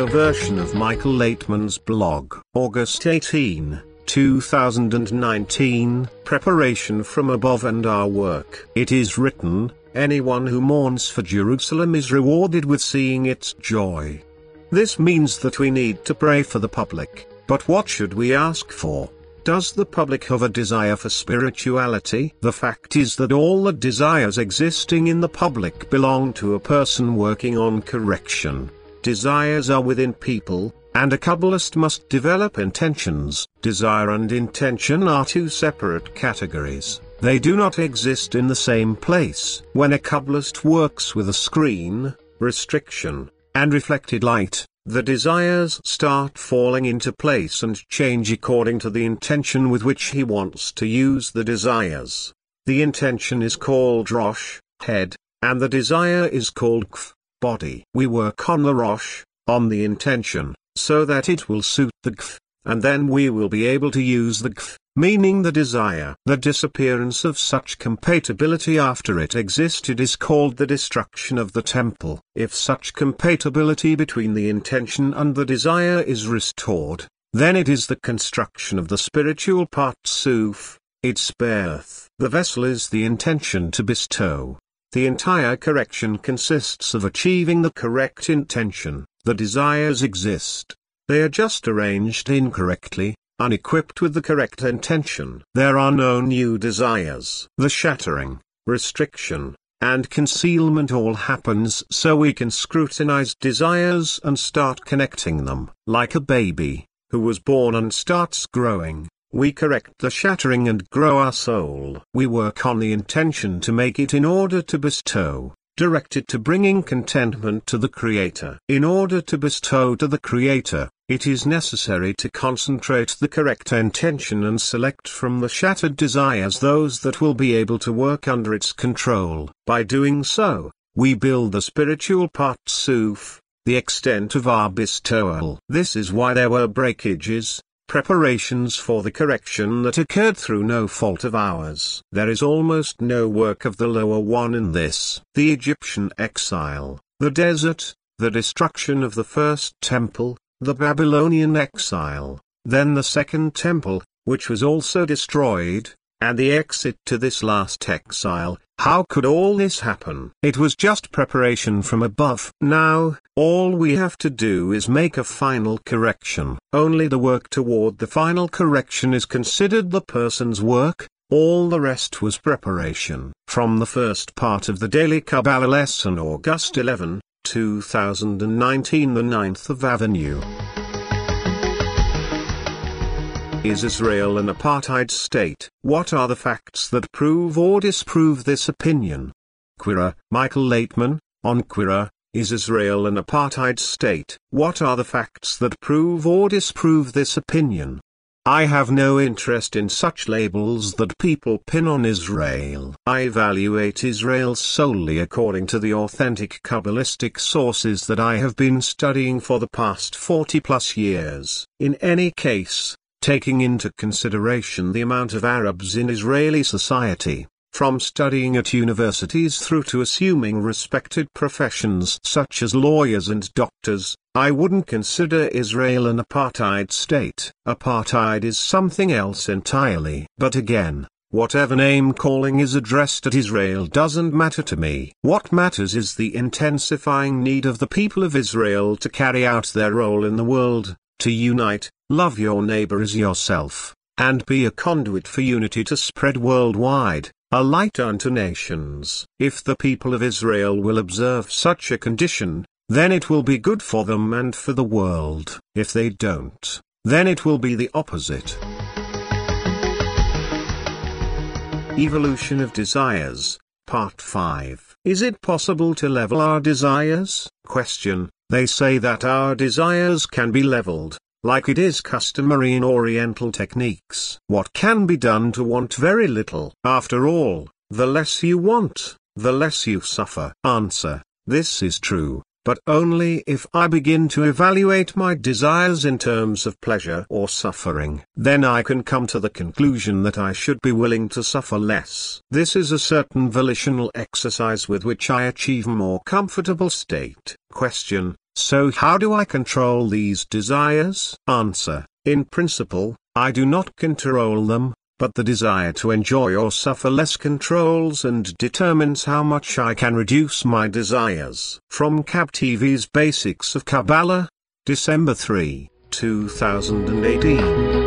audio version of Michael Laitman's blog. August 18, 2019. Preparation from above and our work. It is written, anyone who mourns for Jerusalem is rewarded with seeing its joy. This means that we need to pray for the public, but what should we ask for? Does the public have a desire for spirituality? The fact is that all the desires existing in the public belong to a person working on correction. Desires are within people, and a Kabbalist must develop intentions. Desire and intention are two separate categories. They do not exist in the same place. When a Kabbalist works with a screen, restriction, and reflected light, the desires start falling into place and change according to the intention with which he wants to use the desires. The intention is called Rosh, head, and the desire is called Kf, body. We work on the Rosh, on the intention, so that it will suit the Kf, and then we will be able to use the Kf, meaning the desire. The disappearance of such compatibility after it existed is called the destruction of the temple. If such compatibility between the intention and the desire is restored, then it is the construction of the spiritual Partsuf, its birth. The vessel is the intention to bestow. The entire correction consists of achieving the correct intention. The desires exist. They are just arranged incorrectly, unequipped with the correct intention. There are no new desires. The shattering, restriction, and concealment all happens so we can scrutinize desires and start connecting them. Like a baby, who was born and starts growing, we correct the shattering and grow our soul. We work on the intention to make it in order to bestow, directed to bringing contentment to the Creator. In order to bestow to the Creator, it is necessary to concentrate the correct intention and select from the shattered desires those that will be able to work under its control. By doing so, we build the spiritual Partsuf, the extent of our bestowal. This is why there were breakages, preparations for the correction that occurred through no fault of ours. There is almost no work of the lower one in this. The Egyptian exile, the desert, the destruction of the first temple, the Babylonian exile, then the second temple, which was also destroyed, and the exit to this last exile. How could all this happen? It was just preparation from above. Now, all we have to do is make a final correction. Only the work toward the final correction is considered the person's work, all the rest was preparation. From the first part of the Daily Kabbalah lesson, August 11, 2019, the 9th of Avenue. Is Israel an apartheid state? What are the facts that prove or disprove this opinion? Quira, Michael Laitman, on Quira, is Israel an apartheid state? What are the facts that prove or disprove this opinion? I have no interest in such labels that people pin on Israel. I evaluate Israel solely according to the authentic Kabbalistic sources that I have been studying for the past 40+ years. In any case, taking into consideration the amount of Arabs in Israeli society, from studying at universities through to assuming respected professions such as lawyers and doctors, I wouldn't consider Israel an apartheid state. Apartheid is something else entirely. But again, whatever name calling is addressed at Israel doesn't matter to me. What matters is the intensifying need of the people of Israel to carry out their role in the world, to unite, love your neighbor as yourself, and be a conduit for unity to spread worldwide, a light unto nations. If the people of Israel will observe such a condition, then it will be good for them and for the world. If they don't, then it will be the opposite. Evolution of Desires, Part 5. Is it possible to level our desires? Question. They say that our desires can be leveled, like it is customary in Oriental techniques. What can be done to want very little? After all, the less you want, the less you suffer. Answer. This is true, but only if I begin to evaluate my desires in terms of pleasure or suffering. Then I can come to the conclusion that I should be willing to suffer less. This is a certain volitional exercise with which I achieve a more comfortable state. Question. So how do I control these desires? Answer: in principle, I do not control them, but the desire to enjoy or suffer less controls and determines how much I can reduce my desires. From Cab TV's Basics of Kabbalah, December 3, 2018.